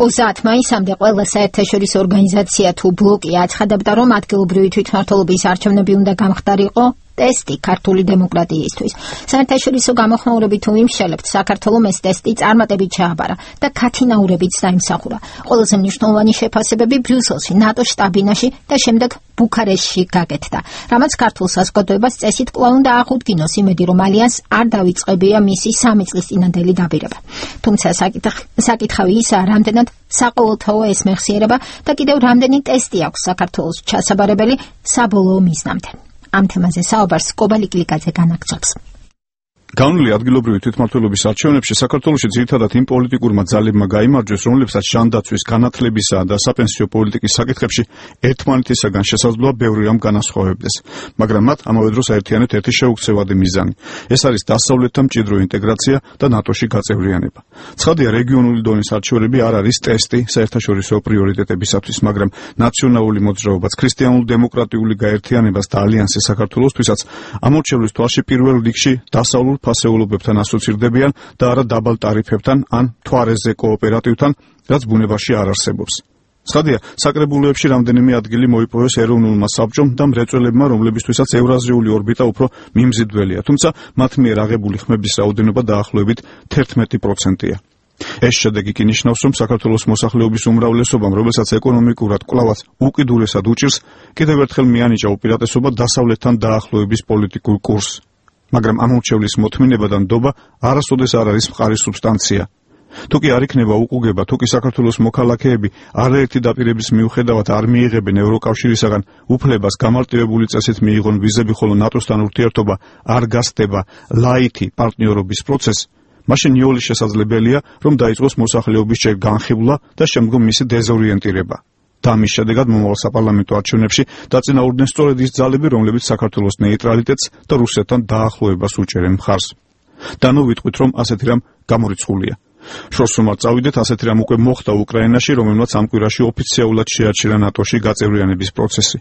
30 მაისამდე ყველა საერთაშორისო ორგანიზაცია თუ ბლოკი აცხადებდა, რომ ადგილობრივი თვითმმართველობის არჩევნები უნდა გამხდარიყო ტესტი ქართული დემოკრატიისთვის. საერთაშორისო გამოხმაურებით ვიმსჯელებთ, საქართველომ ეს ტესტი წარმატებით ჩააბარა და ქათინაურებით დაიმსახურა. ყველაზე მნიშვნელოვანი შეფასებები ბრიუსელში, ნატოს შტაბ-ბინაში და შემდეგ ბუქარესტში გაკეთდა. რამაც ქართულ საზოგადოებას წესით კვლავ უნდა აღუდგინოს იმედი, რომ ალიანსს არ დავიწყებია მისი 3 წლის წინანდელი დაბირება. თუმცა საკითხავი ისაა, რამდენად საყოველთაოა ეს მეხსიერება და კიდევ რამდენი ტესტი აქვს საქართველოს ჩასაბარებელი საბოლოო მიზნამდე. ამ თემაზე საუბარს კობალი კლიკაძე განაგრძობს. განვლილი ადგილობრივი თვითმმართველობის არჩევნებში საქართველოში ძირითადად იმ პოლიტიკურმა ძალებმა გაიმარჯვეს, რომლებსაც ჯანდაცვის, განათლებისა და საპენსიო პოლიტიკის საკითხებში ერთმანეთისაგან შესაძლოა ბევრი რამ განასხვავებდეს, მაგრამ მათ ამავე დროს აერთიანეთ ერთი შეუქცევადი მიზანი. ეს არის დასავლეთთან მჭიდრო ინტეგრაცია და ნატოში გაწევრიანება. ცხადია, რეგიონული დონის არჩევნები არ არის ტესტი საერთაშორისო პრიორიტეტებისათვის, მაგრამ ნაციონალური მოძრაობაც, ქრისტიანულ-დემოკრატიული გაერთიანებას და ალიანსი საქართველოსთვისაც ამორჩევლის თვალში პირველ რიგში დასავლურ ფასეულობებთან ასოცირდებიან და არა დაბალ ტარიფებთან ან თვარეზე კოოპერატივთან, რაც ბუნებაში არ არსებობს. ცხადია, საკრებულოებში რამდენიმე ადგილი მოიპოვეს ეროვნულმა საბჭომ და მრეწველებმა, რომლებისთვისაც ევრაზიული ორბიტა უფრო მიმზიდველია, თუმცა მათ მიერ აღებული ხმების რაოდენობა დაახლოებით 11%-ია. ეს შედეგი კი ნიშნავს, რომ საქართველოს მოსახლეობის უმრავლესობამ, რომელსაც ეკონომიკურად კვლავაც უკიდურესად უჭირს, კიდევ ერთხელ მიანიჭა უპირატესობა დასავლეთთან დაახლოების პოლიტიკურ კურსს. მაგრამ ამორჩევლის მოთმინება და ნდობა არასოდეს არ არის მყარი სუბსტანცია. თუკი არ იქნება უყუგება, თუკი საქართველოს მოქალაქეები არაერთი დაპირების მიუხედავად არ მიიღებენ ევროკავშირისაგან უფლებას გამარტივებული წესით მიიღონ ვიზები, ხოლო ნატოსთან ურთიერთობა არ გასდება ლაითი პარტნიორობის პროცესს, მაშინ ნიოლი შესაძლებელია, რომ დაიწყოს მოსახლეობის ჯერ განხილვა და შემდგომ მისი დეზორიენტირება. და ამის შედეგად მომავალ საპარლამენტო არჩევნებში დაწინაურდნენ სწორედ ის ძალები, რომლებიც საქართველოს ნეიტრალიტეტს და რუსეთთან დაახლოებას უჭერენ მხარს. და ნუ ვიტყვით, რომ ასეთი რამ გამორიცხულია. შორს რომ არ წავიდეთ, ასეთი რამ უკვე მოხდა უკრაინაში, რომელმაც ამ კვირაში ოფიციალურად შეაჩერა ნატოში გაწევრიანების პროცესი.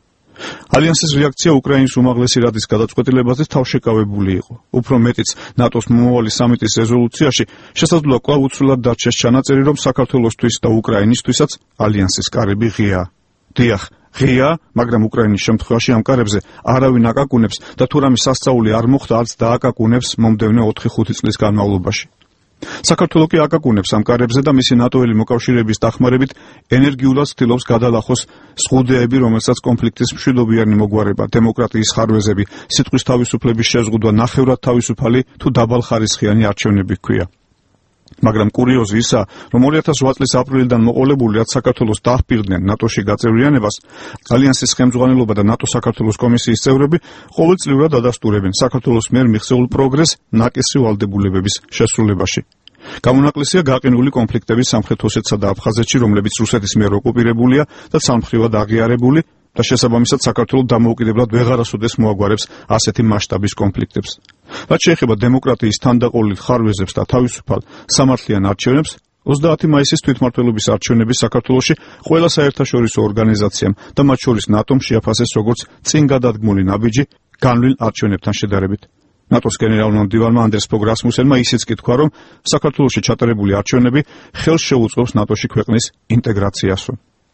ალიანსის რეაქცია უკრაინის უმაღლესი რადის გადაწყვეტილებაზე თავშეკავებული იყო. უფრო მეტიც, ნატოს მომავალი სამიტის რეზოლუციაში შესაძლოა კვლავ უცვლელად დარჩეს ჩანაწერი, რომ საქართველოსთვის და უკრაინისთვისაც ალიანსის კარები ღიაა. დიახ, ღიაა, მაგრამ უკრაინის შემთხვევაში ამ კარებზე არავინ აკაკუნებს და თუ რამე სასწაული არ მოხდა, არც დააკაკუნებს მომდევნო 4-5 წლის განმავლობაში. საქართველო კი აკაკუნებს ამ კარებზე და მისი ნატოელი მოკავშირეების დახმარებით ენერგიულად ცდილობს გადალახოს ზღუდეები, რომელსაც კონფლიქტის მშვიდობიანი მოგვარება, დემოკრატიის ხარვეზები, სიტყვის თავისუფლების შეზღუდვა, ნახევრად თავისუფალი თუ დაბალხარისხიანი არჩევნები ჰქვია. მაგრამ კურიოზი ისაა, რომ 2008 წლის აპრილიდან მოყოლებული, რაც საქართველოს დაჰპირდნენ ნატოში გაწევრიანებას, ალიანსის ხელმძღვანელობა და ნატო-საქართველოს კომისიის წევრები ყოველწლიურად ადასტურებენ საქართველოს მიერ მიღწეულ პროგრესს ნაკისი ვალდებულებების შესრულებაში. გამონაკლისია გაყინული კონფლიქტები სამხრეთ ოსეთსა და აფხაზეთში, რომლებიც რუსეთის მიერ ოკუპირებულია და სამმხრივად აღიარებული და შესაბამისად საქართველოს დამოუკიდებლად ვეღარასოდეს მოაგვარებს ასეთი მასშტაბის კონფლიქტებს. რაც შეეხება დემოკრატიის თანდაყოლილ ხარვეზებს და თავისუფალ სამართლიან არჩევნებს, 30 მაისის თვითმმართველობის არჩევნები საქართველოში ყველა საერთაშორისო ორგანიზაციამ და მათ შორის ნატომ შეაფასეს როგორც წინ გადადგმული ნაბიჯი განვლილ არჩევნებთან შედარებით. ნატოს გენერალურმა მდივანმა ანდრეს ფოგ რასმუსენმა ისიც კი თქვა, რომ საქართველოში ჩატარებული არჩევნები ხელს შეუწყობს ნატოში ქვეყნის ინტეგრაციასო.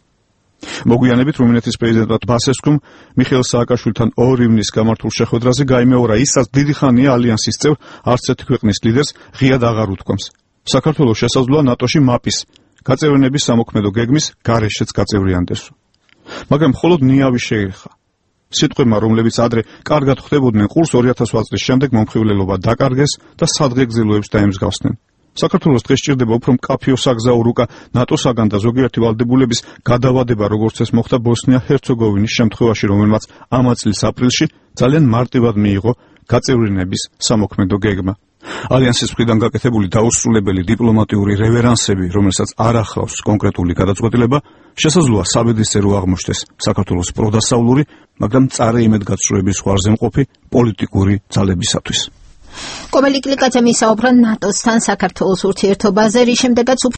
მოგვიანებით რუმინეთის პრეზიდენტად ბასესკუმ მიხეილ სააკაშვილთან 2 ივნის გამართულ შეხვედრაზე გაიმეორა ისაც დიდი ხანია ალიანსის წევრ არც ერთი ქვეყნის ლიდერს ღიად აღარ უთქვამს. საქართველოს შესაძლოა ნატოში მაპის გაწევრიანების სამოქმედო გეგმის გარეშეც გაწევრიანდესო. მაგრამ მხოლოდ ნიავი შეერხა. სიტყვებმა, რომლებიც ადრე კარგად ხვდებოდნენ ყურს, 2008 წლის შემდეგ მომხიბვლელობა დაკარგეს და სადღეგრძელოებს დაემსგავსნენ. საქართველოს დღეს სჭირდება უფრო მკაფიო საგზაო რუკა ნატოსაგან და ზოგიერთი ვალდებულების გადავადება, როგორც ეს მოხდა ბოსნია-ჰერცეგოვინის შემთხვევაში, რომელმაც ამ წლის აპრილში ძალიან მარტივად მიიღო გაწევრიანების სამოქმედო გეგმა. ალიანსის მხრიდან გაკეთებული დაუსრულებელი დიპლომატიური რევერანსები, რომელსაც არ ახლავს კონკრეტული გადაწყვეტილება, შესაძლოა საბედისწერო აღმოჩნდეს საქართველოს პროდასავლური, მაგრამ მწარე იმედგაცრუების ზღვარზე მყოფი პოლიტიკური ძალებისათვის. კობალი კლიკაძე მისაუბრა ნატოსთან საქართველოს ურთიერთობაზე, რის შემდეგაც